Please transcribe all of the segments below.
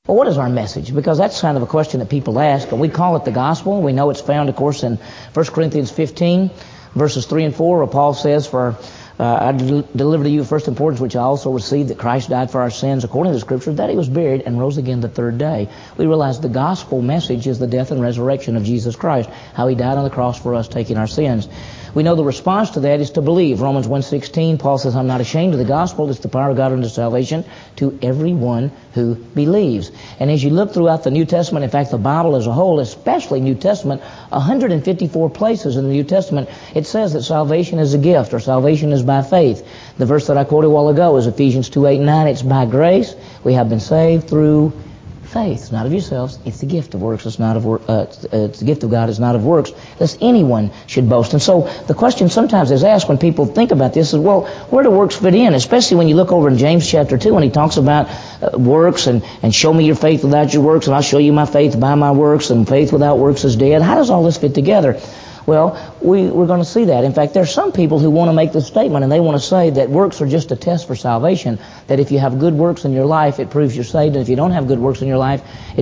Well, what is our message? Because that's kind of a question that people ask. And we call it the gospel. We know it's found, of course, in 1 Corinthians 15, verses 3 and 4, where Paul says, "For I delivered to you first importance, which I also received, that Christ died for our sins according to the Scripture, that He was buried and rose again the third day." We realize the gospel message is the death and resurrection of Jesus Christ, how He died on the cross for us, taking our sins. We know the response to that is to believe. Romans 1:16, Paul says, "I'm not ashamed of the gospel. It's the power of God unto salvation to everyone who believes." And as you look throughout the New Testament, in fact, the Bible as a whole, especially New Testament, 154 places in the New Testament, it says that salvation is a gift, or salvation is by faith. The verse that I quoted a while ago is Ephesians 2:8 and 9. It's by grace we have been saved through faith. It's not of yourselves. It's the gift of works. It's not of it's the gift of God. It's not of works, lest anyone should boast. And so the question sometimes is asked when people think about this is, well, where do works fit in? Especially when you look over in James chapter 2 when he talks about works and show me your faith without your works, and I'll show you my faith by my works, and faith without works is dead. How does all this fit together? Well, we're going to see that. In fact, there are some people who want to make this statement, and they want to say that works are just a test for salvation, that if you have good works in your life, it proves you're saved, and if you don't have good works in your life, it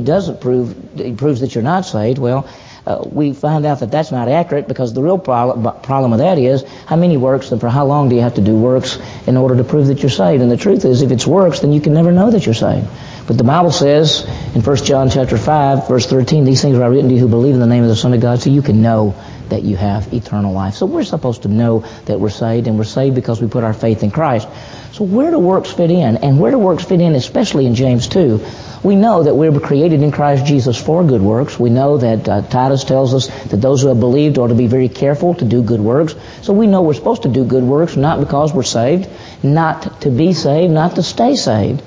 proves that you're not saved. Well, we find out that that's not accurate, because the real problem with that is how many works and for how long do you have to do works in order to prove that you're saved? And the truth is, if it's works, then you can never know that you're saved. But the Bible says in 1 John chapter 5, verse 13, "These things are written to you who believe in the name of the Son of God, so you can know that you have eternal life." So we're supposed to know that we're saved, and we're saved because we put our faith in Christ. So where do works fit in? And where do works fit in, especially in James 2? We know that we were created in Christ Jesus for good works. We know that Titus tells us that those who have believed ought to be very careful to do good works. So we know we're supposed to do good works, not because we're saved, not to be saved, not to stay saved,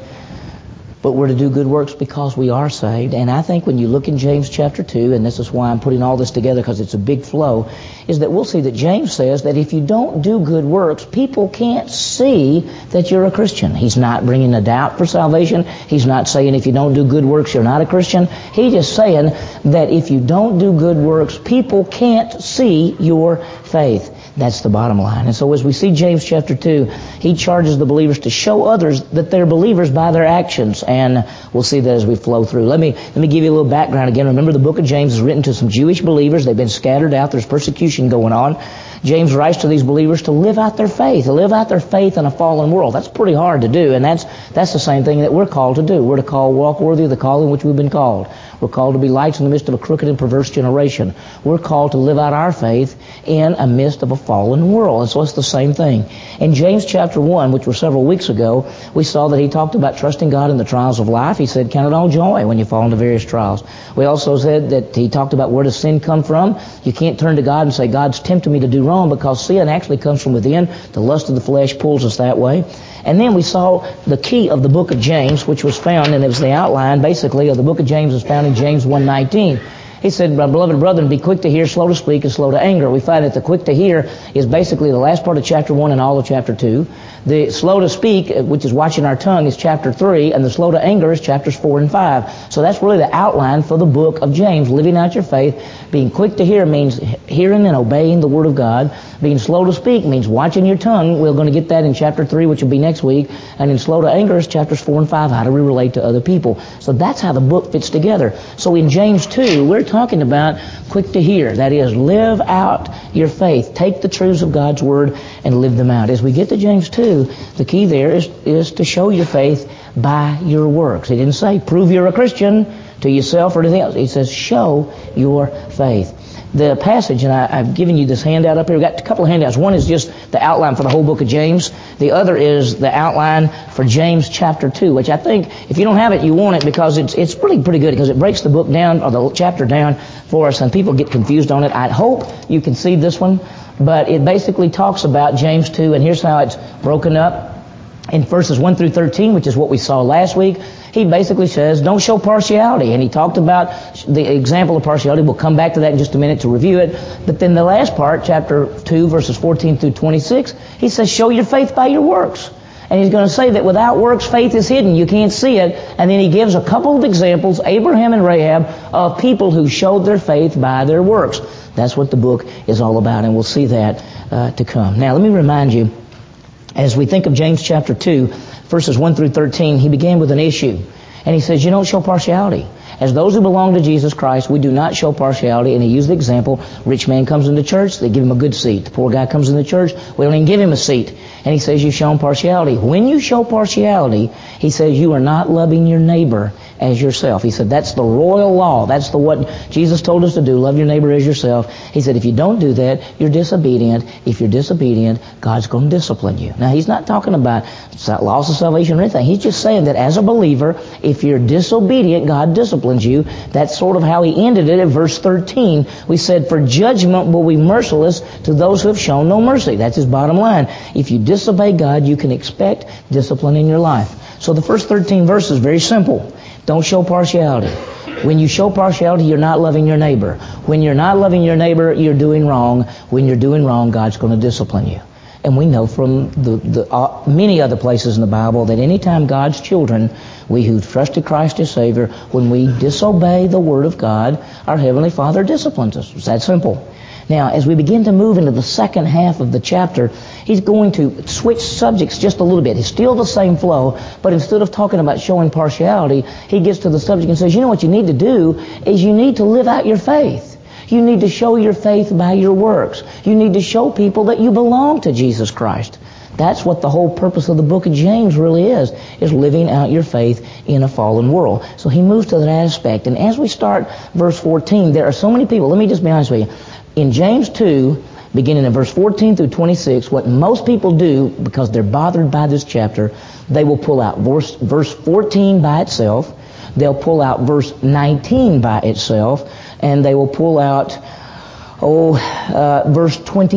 but we're to do good works because we are saved. And I think when you look in James chapter 2, and this is why I'm putting all this together because it's a big flow, is that we'll see that James says that if you don't do good works, people can't see that you're a Christian. He's not bringing a doubt for salvation. He's not saying if you don't do good works, you're not a Christian. He's just saying that if you don't do good works, people can't see your faith. That's the bottom line. And so as we see James chapter 2, he charges the believers to show others that they're believers by their actions. And we'll see that as we flow through. Let me give you a little background again. Remember, the book of James is written to some Jewish believers. They've been scattered out. There's persecution going on. James writes to these believers to live out their faith, in a fallen world. That's pretty hard to do, and that's the same thing that we're called to do. We're to walk worthy of the calling in which we've been called. We're called to be lights in the midst of a crooked and perverse generation. We're called to live out our faith in a midst of a fallen world. And so it's the same thing. In James chapter 1, which was several weeks ago, we saw that he talked about trusting God in the trials of life. He said, count it all joy when you fall into various trials. We also said that he talked about where does sin come from. You can't turn to God and say, God's tempting me to do wrong, because sin actually comes from within. The lust of the flesh pulls us that way. And then we saw the key of the book of James, which was found, and it was the outline, basically, of the book of James was found in James 1:19. He said, "My beloved brethren, be quick to hear, slow to speak, and slow to anger." We find that the quick to hear is basically the last part of chapter 1 and all of chapter 2. The slow to speak, which is watching our tongue, is chapter 3, and the slow to anger is chapters 4 and 5. So that's really the outline for the book of James, living out your faith. Being quick to hear means hearing and obeying the Word of God. Being slow to speak means watching your tongue. We're going to get that in chapter 3, which will be next week. And in slow to anger is chapters 4 and 5, how do we relate to other people. So that's how the book fits together. So in James 2, we're talking about quick to hear. That is, live out your faith. Take the truths of God's Word and live them out. As we get to James 2, the key there is to show your faith by your works. He didn't say prove you're a Christian to yourself or anything else. He says show your faith. The passage, and I've given you this handout up here. We've got a couple of handouts. One is just the outline for the whole book of James. The other is the outline for James chapter 2, which I think, if you don't have it, you want it, because it's really pretty good, because it breaks the book down, or the chapter down for us, and people get confused on it. I hope you can see this one, but it basically talks about James 2, and here's how it's broken up. In verses 1 through 13, which is what we saw last week, he basically says, don't show partiality. And he talked about the example of partiality. We'll come back to that in just a minute to review it. But then the last part, chapter 2, verses 14 through 26, he says, show your faith by your works. And he's going to say that without works, faith is hidden. You can't see it. And then he gives a couple of examples, Abraham and Rahab, of people who showed their faith by their works. That's what the book is all about, and we'll see that to come. Now, let me remind you, as we think of James chapter 2, verses 1 through 13, he began with an issue. And he says, you don't show partiality. As those who belong to Jesus Christ, we do not show partiality. And he used the example, rich man comes into church, they give him a good seat. The poor guy comes into church, we don't even give him a seat. And he says, you've shown partiality. When you show partiality, he says, you are not loving your neighbor as yourself. He said, that's the royal law. That's what Jesus told us to do, love your neighbor as yourself. He said, if you don't do that, you're disobedient. If you're disobedient, God's going to discipline you. Now, he's not talking about loss of salvation or anything. He's just saying that as a believer, if you're disobedient, God disciplines you. That's sort of how he ended it at verse 13. We said, for judgment will be merciless to those who have shown no mercy. That's his bottom line. If you disobey God, you can expect discipline in your life. So the first 13 verses, very simple. Don't show partiality. When you show partiality, you're not loving your neighbor. When you're not loving your neighbor, you're doing wrong. When you're doing wrong, God's going to discipline you. And we know from the many other places in the Bible that anytime God's children, we who trusted Christ as Savior, when we disobey the Word of God, our Heavenly Father disciplines us. It's that simple. Now, as we begin to move into the second half of the chapter, he's going to switch subjects just a little bit. It's still the same flow, but instead of talking about showing partiality, he gets to the subject and says, you know what you need to do is you need to live out your faith. You need to show your faith by your works. You need to show people that you belong to Jesus Christ. That's what the whole purpose of the book of James really is living out your faith in a fallen world. So he moves to that aspect. And as we start verse 14, there are so many people. Let me just be honest with you. In James 2, beginning in verse 14 through 26, what most people do, because they're bothered by this chapter, they will pull out verse 14 by itself, they'll pull out verse 19 by itself, and they will pull out verse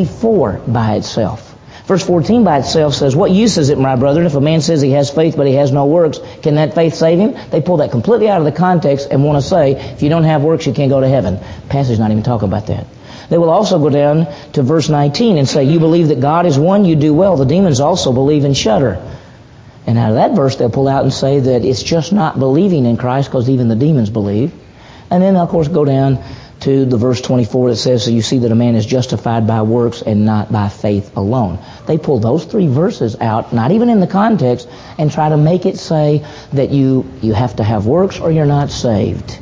24 by itself. Verse 14 by itself says, what use is it, my brethren, if a man says he has faith but he has no works, can that faith save him? They pull that completely out of the context and want to say, if you don't have works, you can't go to heaven. The passage is not even talking about that. They will also go down to verse 19 and say, you believe that God is one, you do well. The demons also believe and shudder. And out of that verse, they'll pull out and say that it's just not believing in Christ because even the demons believe. And then, of course, go down to the verse 24 that says, so you see that a man is justified by works and not by faith alone. They pull those three verses out, not even in the context, and try to make it say that you have to have works or you're not saved.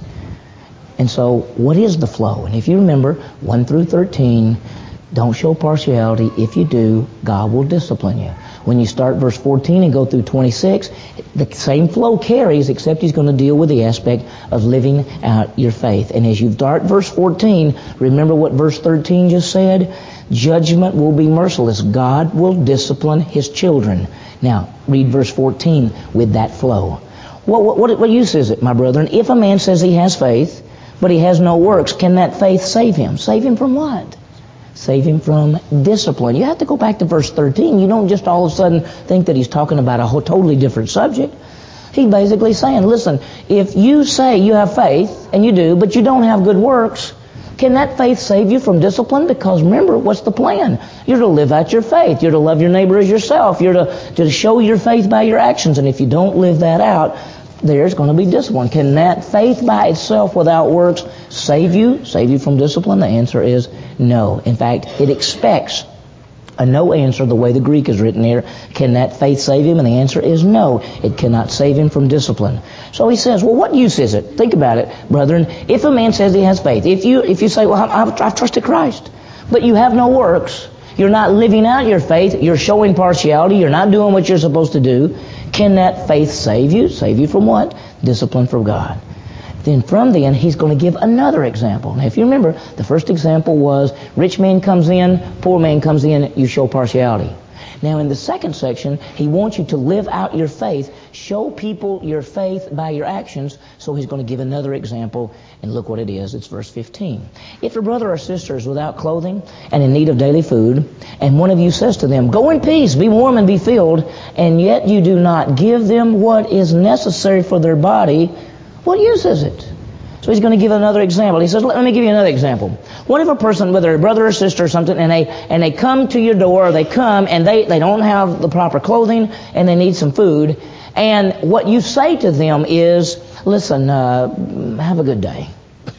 And so, what is the flow? And if you remember, 1 through 13, don't show partiality. If you do, God will discipline you. When you start verse 14 and go through 26, the same flow carries, except he's going to deal with the aspect of living out your faith. And as you start verse 14, remember what verse 13 just said? Judgment will be merciless. God will discipline his children. Now, read verse 14 with that flow. What use is it, my brethren? If a man says he has faith, but he has no works, can that faith save him? Save him from what? Save him from discipline. You have to go back to verse 13. You don't just all of a sudden think that he's talking about a totally different subject. He's basically saying, listen, if you say you have faith, and you do, but you don't have good works, can that faith save you from discipline? Because remember, what's the plan? You're to live out your faith. You're to love your neighbor as yourself. You're to show your faith by your actions. And if you don't live that out, there's going to be discipline. Can that faith by itself without works save you? Save you from discipline? The answer is no. In fact, it expects a no answer the way the Greek is written here. Can that faith save him? And the answer is no. It cannot save him from discipline. So he says, well, what use is it? Think about it, brethren. If a man says he has faith, if you say, well, I've trusted Christ, but you have no works, you're not living out your faith, you're showing partiality, you're not doing what you're supposed to do, can that faith save you? Save you from what? Discipline from God. Then from then, he's going to give another example. Now, if you remember, the first example was rich man comes in, poor man comes in, you show partiality. Now, in the second section, he wants you to live out your faith, show people your faith by your actions. So he's going to give another example, and look what it is. It's verse 15. If a brother or sister is without clothing and in need of daily food, and one of you says to them, go in peace, be warm and be filled, and yet you do not give them what is necessary for their body, what use is it? So he's going to give another example. He says, let me give you another example. What if a person, whether a brother or sister or something, and they come to your door, or they come and they don't have the proper clothing and they need some food, and what you say to them is, listen, have a good day.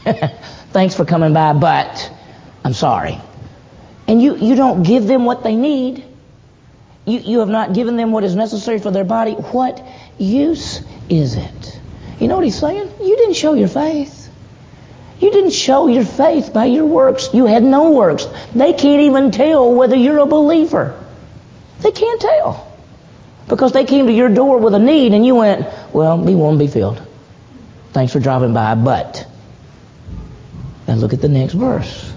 Thanks for coming by, but I'm sorry. And you don't give them what they need. You have not given them what is necessary for their body. What use is it? You know what he's saying? You didn't show your faith. You didn't show your faith by your works. You had no works. They can't even tell whether you're a believer. They can't tell. Because they came to your door with a need and you went, well, be warm, be filled. Thanks for dropping by, but... And look at the next verse.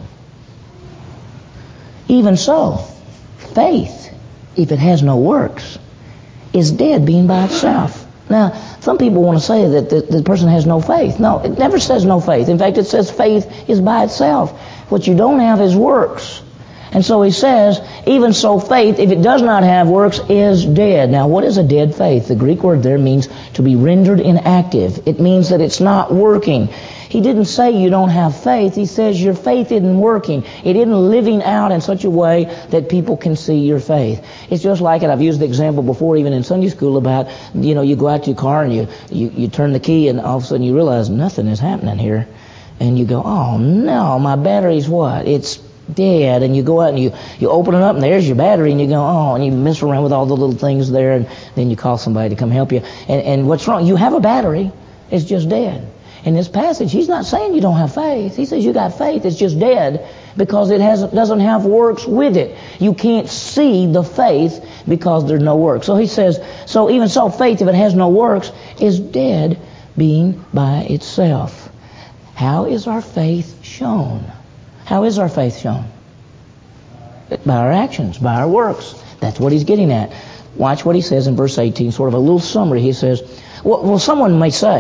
Even so, faith, if it has no works, is dead being by itself. Now, some people want to say that the person has no faith. No, it never says no faith. In fact, it says faith is by itself. What you don't have is works. And so he says, even so faith, if it does not have works, is dead. Now, what is a dead faith? The Greek word there means to be rendered inactive. It means that it's not working. He didn't say you don't have faith. He says your faith isn't working. It isn't living out in such a way that people can see your faith. It's just like it. I've used the example before, even in Sunday school, about, you go out to your car and you turn the key and all of a sudden you realize nothing is happening here. And you go, oh no, my battery's what? It's dead. And you go out and you open it up and there's your battery and you go, oh, and you mess around with all the little things there and then you call somebody to come help you. And what's wrong? You have a battery. It's just dead. In this passage, he's not saying you don't have faith. He says you got faith. It's just dead because it doesn't have works with it. You can't see the faith because there's no works. So he says, so even so, faith, if it has no works, is dead being by itself. How is our faith shown? How is our faith shown? By our actions, by our works. That's what he's getting at. Watch what he says in verse 18, sort of a little summary. He says, well, someone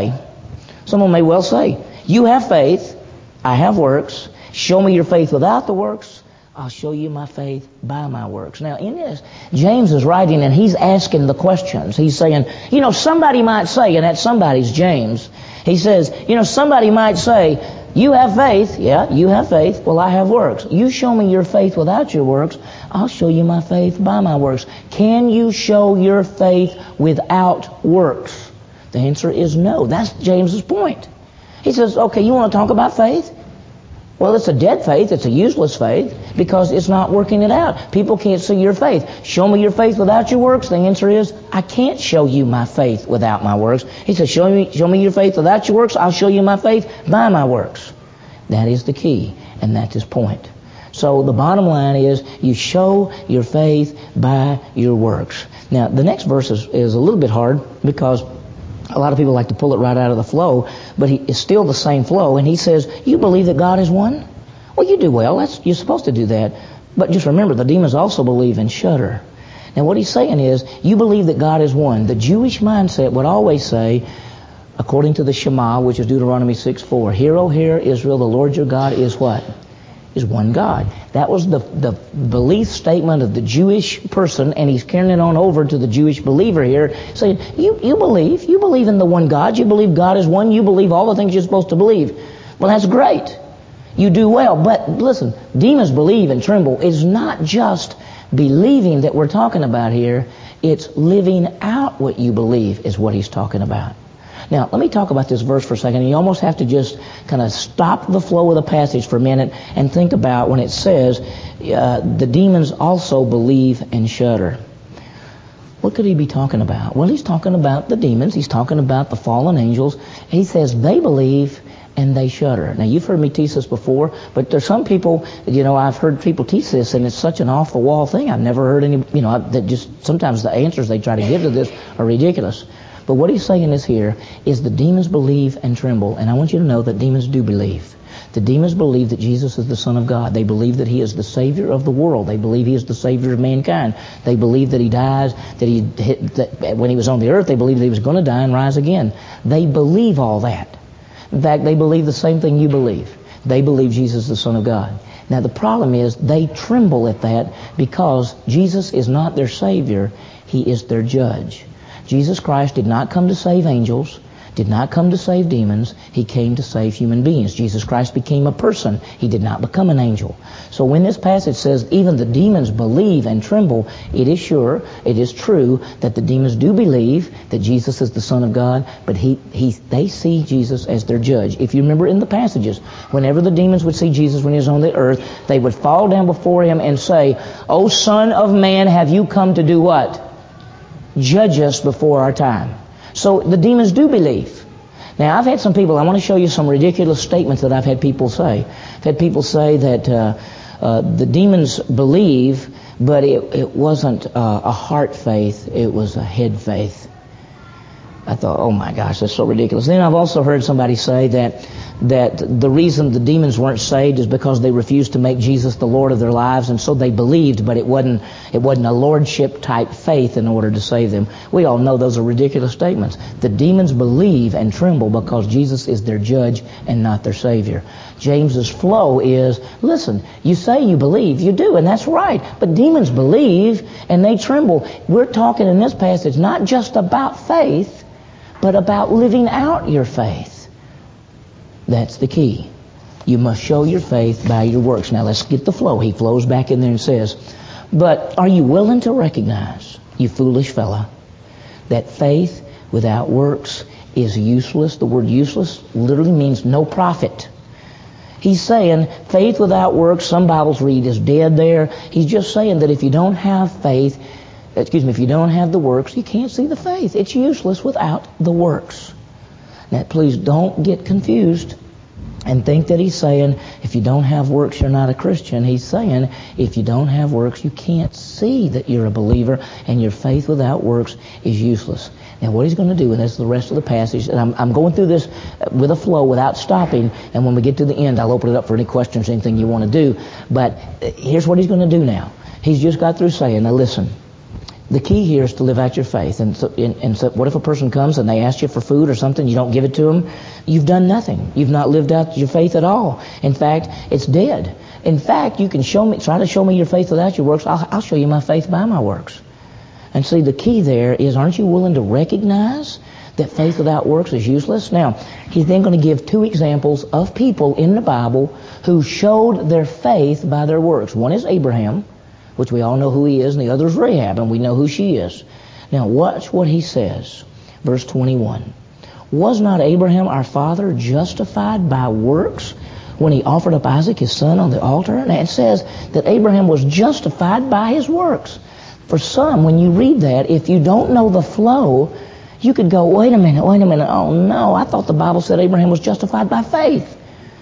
may well say, you have faith, I have works. Show me your faith without the works, I'll show you my faith by my works. Now, in this, James is writing and he's asking the questions. He's saying, somebody might say, and that somebody's James. He says, somebody might say, you have faith. Yeah, you have faith. Well, I have works. You show me your faith without your works, I'll show you my faith by my works. Can you show your faith without works? The answer is no. That's James's point. He says, okay, you want to talk about faith? Well, it's a dead faith. It's a useless faith because it's not working it out. People can't see your faith. Show me your faith without your works. The answer is, I can't show you my faith without my works. He says, show me your faith without your works. I'll show you my faith by my works. That is the key, and that's his point. So the bottom line is, you show your faith by your works. Now, the next verse is a little bit hard because a lot of people like to pull it right out of the flow, but it's still the same flow. And he says, you believe that God is one? Well, you do well. You're supposed to do that. But just remember, the demons also believe and shudder. Now, what he's saying is, you believe that God is one. The Jewish mindset would always say, according to the Shema, which is Deuteronomy 6:4, hear, O hear, Israel, the Lord your God is what? Is one God. That was the belief statement of the Jewish person, and he's carrying it on over to the Jewish believer here, saying, you believe in the one God, you believe God is one, you believe all the things you're supposed to believe. Well, that's great. You do well. But listen, demons believe and tremble. It's not just believing that we're talking about here. It's living out what you believe is what he's talking about. Now, let me talk about this verse for a second. You almost have to just kind of stop the flow of the passage for a minute and think about when it says the demons also believe and shudder. What could he be talking about? Well, he's talking about the demons. He's talking about the fallen angels. He says they believe and they shudder. Now, you've heard me teach this before, but there's some people, I've heard people teach this, and it's such an off-the-wall thing. I've never heard any, that just sometimes the answers they try to give to this are ridiculous. But what he's saying is here is the demons believe and tremble. And I want you to know that demons do believe. The demons believe that Jesus is the Son of God. They believe that he is the Savior of the world. They believe he is the Savior of mankind. They believe that he dies, that when he was on the earth, they believed that he was going to die and rise again. They believe all that. In fact, they believe the same thing you believe. They believe Jesus is the Son of God. Now, the problem is they tremble at that because Jesus is not their Savior. He is their judge. Jesus Christ did not come to save angels, did not come to save demons. He came to save human beings. Jesus Christ became a person. He did not become an angel. So when this passage says even the demons believe and tremble, it is sure, it is true that the demons do believe that Jesus is the Son of God, but they see Jesus as their judge. If you remember in the passages, whenever the demons would see Jesus when he was on the earth, they would fall down before him and say, O Son of Man, have you come to do what? Judge us before our time. So the demons do believe. Now, I've had some people, I want to show you some ridiculous statements that I've had people say. I've had people say that the demons believe, but it wasn't a heart faith, it was a head faith. I thought, oh my gosh, that's so ridiculous. Then I've also heard somebody say that the reason the demons weren't saved is because they refused to make Jesus the Lord of their lives, and so they believed, but it wasn't a lordship type faith in order to save them. We all know those are ridiculous statements. The demons believe and tremble because Jesus is their judge and not their Savior. James's flow is, listen, you say you believe, you do, and that's right, but demons believe and they tremble. We're talking in this passage not just about faith, but about living out your faith. That's the key. You must show your faith by your works. Now let's get the flow. He flows back in there and says, but are you willing to recognize, you foolish fella, that faith without works is useless? The word useless literally means no profit. He's saying faith without works, some Bibles read, is dead there. He's just saying that if you don't have faith, if you don't have the works, you can't see the faith. It's useless without the works. Now, please don't get confused and think that he's saying if you don't have works, you're not a Christian. He's saying if you don't have works, you can't see that you're a believer, and your faith without works is useless. Now, what he's going to do, and this is the rest of the passage, and I'm going through this with a flow without stopping, and when we get to the end, I'll open it up for any questions, anything you want to do. But here's what he's going to do now. He's just got through saying, now listen, the key here is to live out your faith. And so what if a person comes and they ask you for food or something, you don't give it to them? You've done nothing. You've not lived out your faith at all. In fact, it's dead. In fact, you can try to show me your faith without your works. I'll show you my faith by my works. And see, the key there is, aren't you willing to recognize that faith without works is useless? Now, he's then going to give two examples of people in the Bible who showed their faith by their works. One is Abraham, which we all know who he is, and the other is Rahab, and we know who she is. Now, watch what he says. Verse 21. Was not Abraham our father justified by works when he offered up Isaac his son on the altar? And it says that Abraham was justified by his works. For some, when you read that, if you don't know the flow, you could go, wait a minute, oh no, I thought the Bible said Abraham was justified by faith.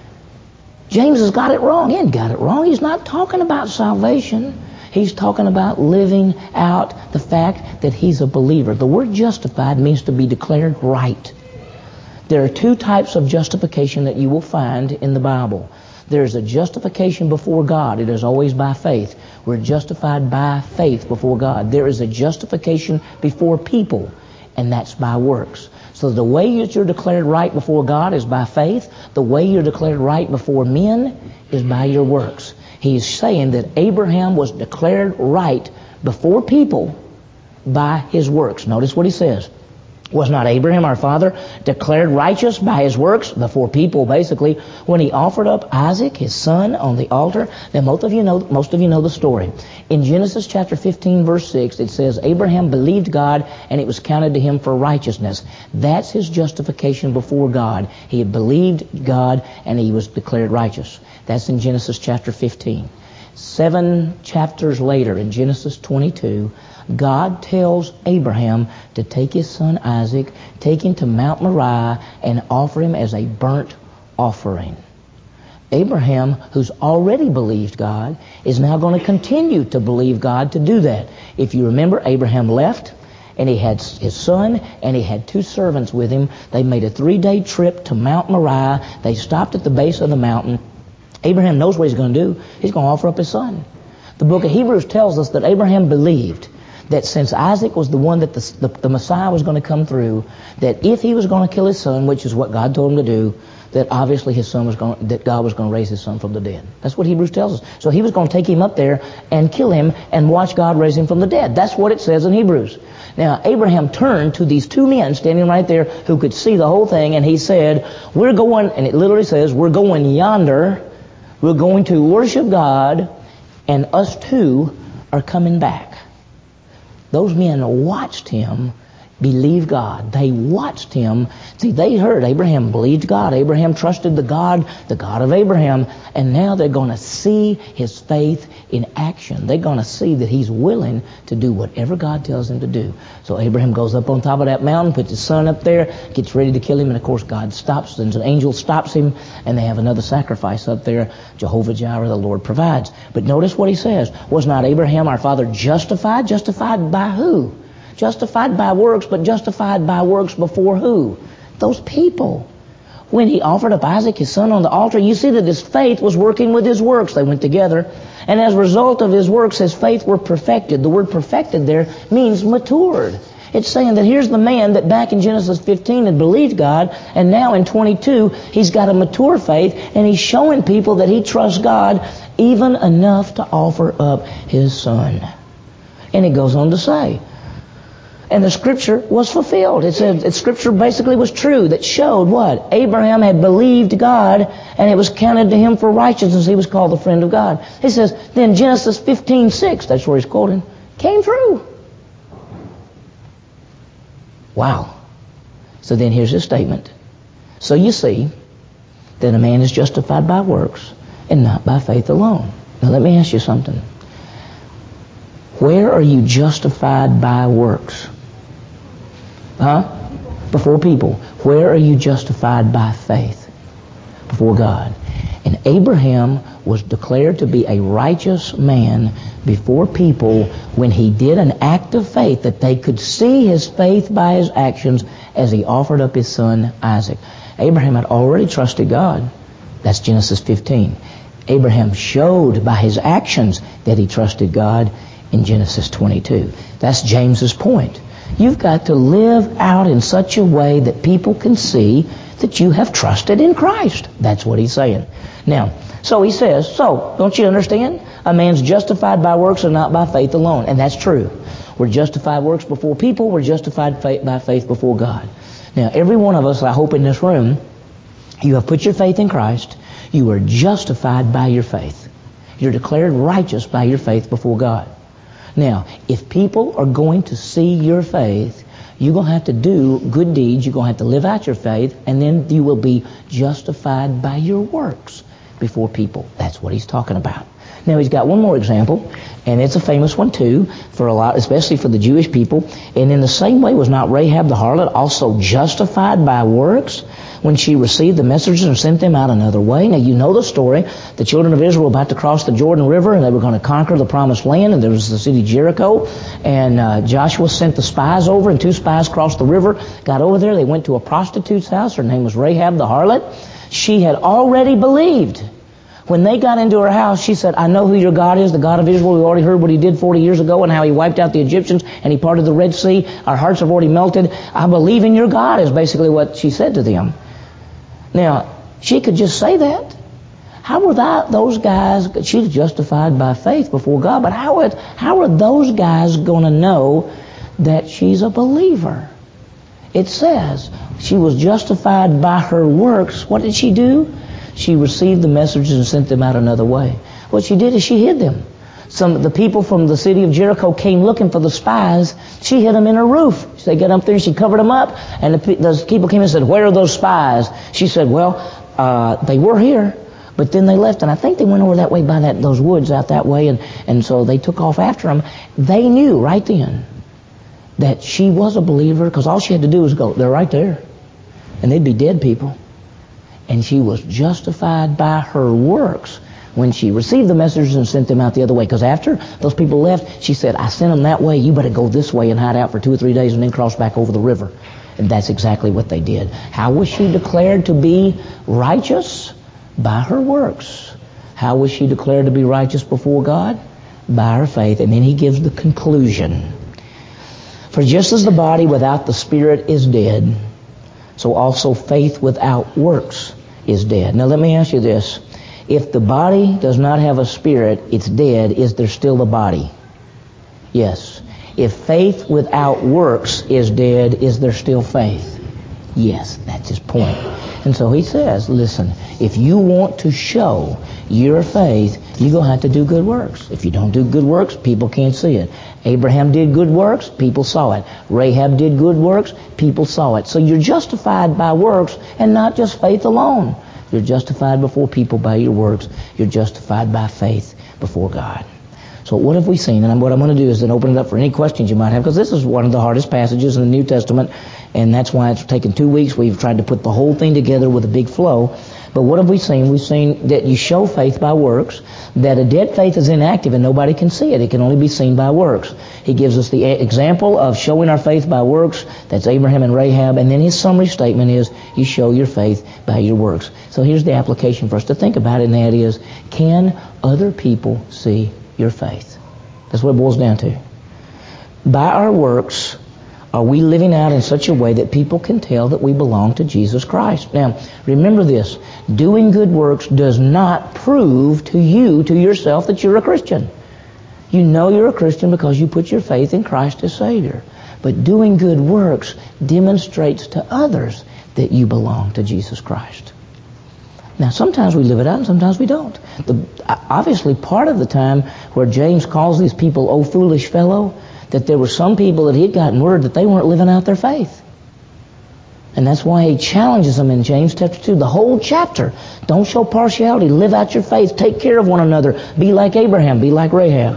James has got it wrong. He ain't got it wrong. He's not talking about salvation. He's talking about living out the fact that he's a believer. The word justified means to be declared right. There are two types of justification that you will find in the Bible. There's a justification before God. It is always by faith. We're justified by faith before God. There is a justification before people, and that's by works. So the way that you're declared right before God is by faith. The way you're declared right before men is by your works. He's saying that Abraham was declared right before people by his works. Notice what he says. Was not Abraham our father declared righteous by his works before people, basically, when he offered up Isaac, his son, on the altar? Now, most of you know the story. In Genesis chapter 15, verse 6, it says, Abraham believed God, and it was counted to him for righteousness. That's his justification before God. He had believed God, and he was declared righteous. That's in Genesis chapter 15. 7 chapters later, in Genesis 22, God tells Abraham to take his son Isaac, take him to Mount Moriah, and offer him as a burnt offering. Abraham, who's already believed God, is now going to continue to believe God to do that. If you remember, Abraham left, and he had his son, and he had 2 servants with him. They made a 3-day trip to Mount Moriah. They stopped at the base of the mountain. Abraham knows what he's going to do. He's going to offer up his son. The book of Hebrews tells us that Abraham believed that since Isaac was the one that the Messiah was going to come through, that if he was going to kill his son, which is what God told him to do, that obviously that God was going to raise his son from the dead. That's what Hebrews tells us. So he was going to take him up there and kill him and watch God raise him from the dead. That's what it says in Hebrews. Now, Abraham turned to these 2 men standing right there who could see the whole thing, and he said, we're going, and it literally says, we're going yonder, we're going to worship God, and us 2 are coming back. Those men watched him believe God. They watched him. See, they heard Abraham believed God. Abraham trusted the God of Abraham. And now they're going to see his faith in action. They're going to see that he's willing to do whatever God tells him to do. So Abraham goes up on top of that mountain, puts his son up there, gets ready to kill him. And of course, God stops. And an angel stops him. And they have another sacrifice up there. Jehovah Jireh, the Lord provides. But notice what he says. Was not Abraham, our father, justified? Justified by who? Justified by works, but justified by works before who? Those people. When he offered up Isaac, his son, on the altar, you see that his faith was working with his works. They went together. And as a result of his works, his faith were perfected. The word perfected there means matured. It's saying that here's the man that back in Genesis 15 had believed God, and now in 22, he's got a mature faith, and he's showing people that he trusts God even enough to offer up his son. And he goes on to say, and the Scripture was fulfilled. It said Scripture basically was true that showed what? Abraham had believed God, and it was counted to him for righteousness. He was called the friend of God. It says, then Genesis 15:6, that's where he's quoting, came true. Wow. So then here's his statement. So you see that a man is justified by works and not by faith alone. Now let me ask you something. Where are you justified by works? Before people. Where are you justified by faith? Before God. And Abraham was declared to be a righteous man before people when he did an act of faith that they could see his faith by his actions as he offered up his son Isaac. Abraham had already trusted God. That's Genesis 15. Abraham showed by his actions that he trusted God in Genesis 22. That's James's point. You've got to live out in such a way that people can see that you have trusted in Christ. That's what he's saying. Now, so he says, so, don't you understand? A man's justified by works and not by faith alone. And that's true. We're justified works before people. We're justified by faith before God. Now, every one of us, I hope in this room, you have put your faith in Christ. You are justified by your faith. You're declared righteous by your faith before God. Now, if people are going to see your faith, you're going to have to do good deeds. You're going to have to live out your faith, and then you will be justified by your works before people. That's what he's talking about. Now, he's got one more example, and it's a famous one too, for a lot, especially for the Jewish people. And in the same way, was not Rahab the harlot also justified by works when she received the messengers and sent them out another way? Now, you know the story. The children of Israel were about to cross the Jordan River, and they were going to conquer the promised land, and there was the city Jericho. And Joshua sent the spies over, and 2 spies crossed the river, got over there. They went to a prostitute's house. Her name was Rahab the harlot. She had already believed. When they got into her house, she said, I know who your God is, the God of Israel. We already heard what he did 40 years ago and how he wiped out the Egyptians and he parted the Red Sea. Our hearts have already melted. I believe in your God is basically what she said to them. Now, she could just say that. How were those guys, she's justified by faith before God, but how are those guys going to know that she's a believer? It says she was justified by her works. What did she do? She received the messages and sent them out another way. What she did is she hid them. Some of the people from the city of Jericho came looking for the spies. She hid them in her roof. They got up there and she covered them up. And those people came and said, where are those spies? She said, well, they were here, but then they left. And I think they went over that way by those woods out that way. And so they took off after them. They knew right then that she was a believer because all she had to do was go, they're right there. And they'd be dead people. And she was justified by her works when she received the messengers and sent them out the other way. Because after those people left, she said, I sent them that way. You better go this way and hide out for 2 or 3 days and then cross back over the river. And that's exactly what they did. How was she declared to be righteous? By her works. How was she declared to be righteous before God? By her faith. And then he gives the conclusion. For just as the body without the spirit is dead, so also faith without works is dead. Now let me ask you this. If the body does not have a spirit, it's dead. Is there still a body? Yes. If faith without works is dead, is there still faith? Yes, that's his point. And so he says, listen, if you want to show your faith, you're going to have to do good works. If you don't do good works, people can't see it. Abraham did good works, people saw it. Rahab did good works, people saw it. So you're justified by works and not just faith alone. You're justified before people by your works. You're justified by faith before God. So what have we seen? And what I'm going to do is then open it up for any questions you might have, because this is one of the hardest passages in the New Testament, and that's why it's taken 2 weeks. We've tried to put the whole thing together with a big flow. But what have we seen? We've seen that you show faith by works, that a dead faith is inactive and nobody can see it. It can only be seen by works. He gives us the example of showing our faith by works. That's Abraham and Rahab. And then his summary statement is, you show your faith by your works. So here's the application for us to think about, and that is, can other people see your faith? That's what it boils down to. By our works, are we living out in such a way that people can tell that we belong to Jesus Christ? Now, remember this. Doing good works does not prove to you, to yourself, that you're a Christian. You know you're a Christian because you put your faith in Christ as Savior. But doing good works demonstrates to others that you belong to Jesus Christ. Now, sometimes we live it out and sometimes we don't. Obviously, part of the time where James calls these people, "O foolish fellow," that there were some people that he had gotten word that they weren't living out their faith. And that's why he challenges them in James chapter 2, the whole chapter. Don't show partiality. Live out your faith. Take care of one another. Be like Abraham. Be like Rahab.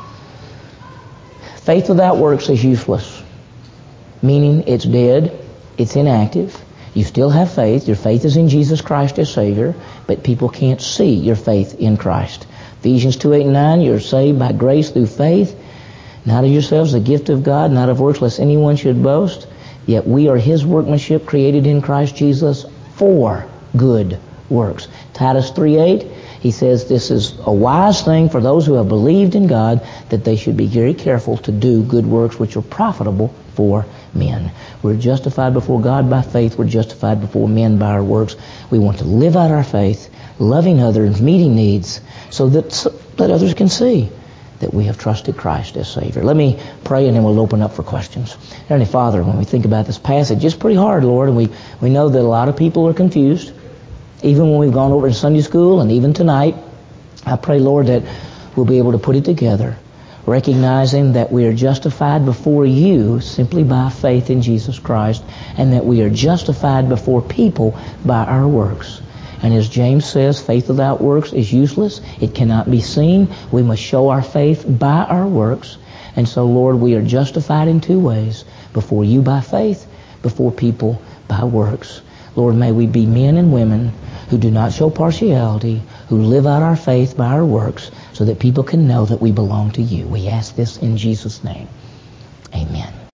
Faith without works is useless, meaning it's dead, it's inactive. You still have faith. Your faith is in Jesus Christ as Savior, but people can't see your faith in Christ. Ephesians 2:8-9, you're saved by grace through faith, not of yourselves, the gift of God, not of works, lest anyone should boast. Yet we are His workmanship, created in Christ Jesus for good works. Titus 3:8, he says this is a wise thing for those who have believed in God, that they should be very careful to do good works which are profitable for men. We're justified before God by faith. We're justified before men by our works. We want to live out our faith, loving others, meeting needs, so that others can see that we have trusted Christ as Savior. Let me pray and then we'll open up for questions. Heavenly Father, when we think about this passage, it's pretty hard, Lord, and we know that a lot of people are confused. Even when we've gone over to Sunday school and even tonight, I pray, Lord, that we'll be able to put it together, recognizing that we are justified before you simply by faith in Jesus Christ, and that we are justified before people by our works. And as James says, faith without works is useless. It cannot be seen. We must show our faith by our works. And so, Lord, we are justified in two ways: before you by faith, before people by works. Lord, may we be men and women who do not show partiality, who live out our faith by our works, so that people can know that we belong to you. We ask this in Jesus' name. Amen.